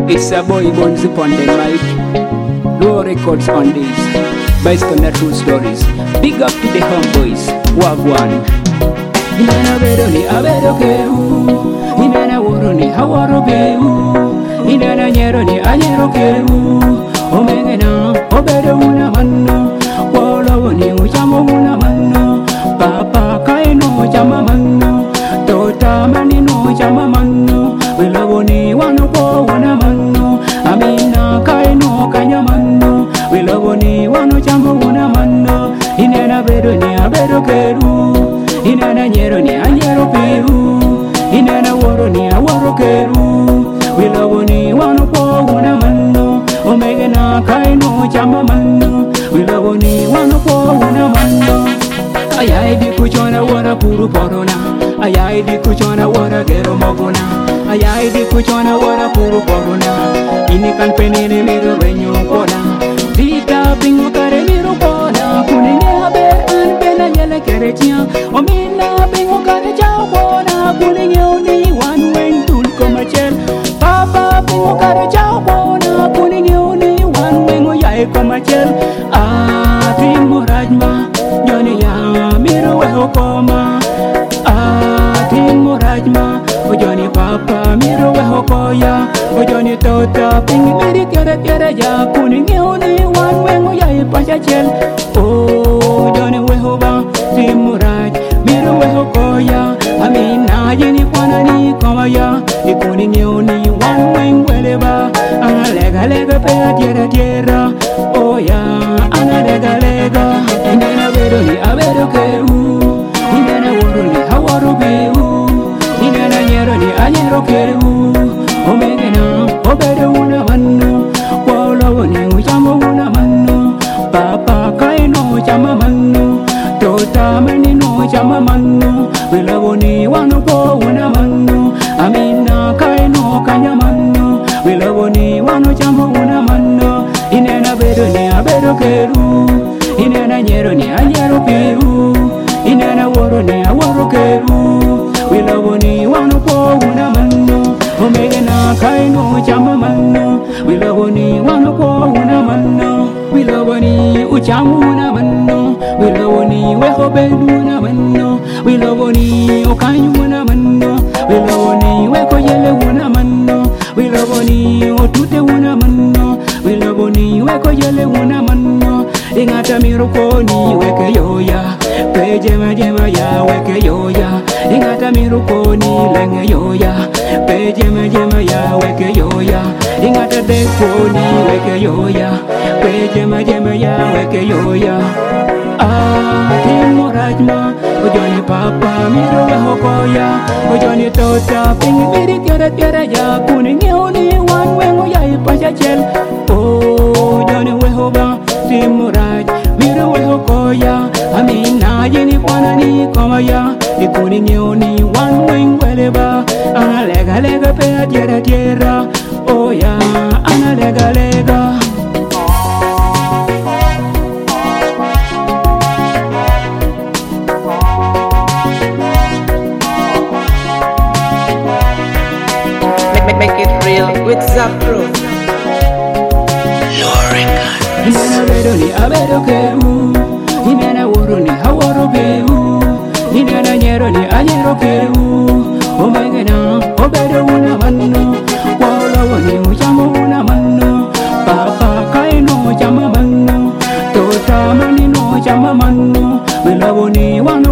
It's a boy Bones upon the mic. Low records on this. Based on the true stories. Big up to the homeboys. Wagwan. Inana veroni avero keu. Inana woroni hawaro keu. Inana nyeroni anyero keu. Omengena obere una mano. Wolowoni uchamo una mano. Papa kaino chama mano. Tota manino chama mano. Wilawoni wanopo wana mano. Amina kaino kanya mano. Wilawoni wano chambo una mano. Inana veroni avero keu. Inana nyeroni anyero keu. Inana woroni awaro keu. Wilawoni wanopo una mano. Omegena kaino chama mano. Wilawoni wanopo una mano. Ayai di kuchona wara puru porona. Ayai di kuchona wara gero mogona. Ayai di kuchona wara puru porona. Ini kan penene miro renyo pona. Dita pingo kare miro pona. Kunene abe an pena yele kere chia. Omina pingo kare chao pona. Kunene oni one wing tul komachel. Papa pingo kare chao pona. Kunene oni one wing oyai komachel. Ah timo rajma. Joni ya miro weho koma. Ah timo rajma. Ojoni papa miro weho koya. Ojoni tota pingi biri tiara ya. Kuningi oni wan wengo ya ipasha chel. Ojoni weho ba timo raj. Miro weho koya. Amina jeni kwana ni koma ya. Ikuningi oni wan wengo eleba. Ana lega pea tiara. Oh ya ana lega. Inana veroni avero keu. Inana woroni hawaro keu. Inana nyeroni anyero keu. Omegena obere una mano. Wolowoni uchamo una mano. Papa kaino chama mano. Tota manino chama mano. Wilawoni wanopo una mano. Amina kaino kanya mano. Wilawoni wano chamo una mano. Inana veroni avero keu. Inana nyeroni anyero keu. Inana woroni awaro keu. Wilawoni wanopo una mano. Omegena kaino chama mano. Wilawoni wanopo una mano. Wilawoni uchamu una mano. Wilawoni weho bedu una mano. Wilawoni okanyu una mano. Wilawoni weko yele una mano. Wilawoni otute una mano. Wilawoni weko yele una mano. Ingata mirukoni weke yoya. Pejema ya weke yoya. Ingata mirukoni lenge yoya. Pejema ya weke yoya. Ingata dekoni weke yoya. Pejema ya weke yoya. Ah, timo rajma. Ojoni papa miro weho koya. Ojoni tota pingi biri tiara ya. Kuningi oni wan wengo ya ipasha chel. Ojoni weho ba timo raj. Miro weho koya. Amina jeni kwana ni koma ya. Ikuningi oni wan wengo eleba. Ana lega pea tiara. Oh ya, ana lega. Make it real with Zapro. Inana veroni avero keu. Inana woroni hawaro keu. Inana nyeroni anyero keu. Omegena obere una mano. Wolowoni uchamo una mano. Papa kaino chama mano. Tota manino chama mano. Wilawoni wano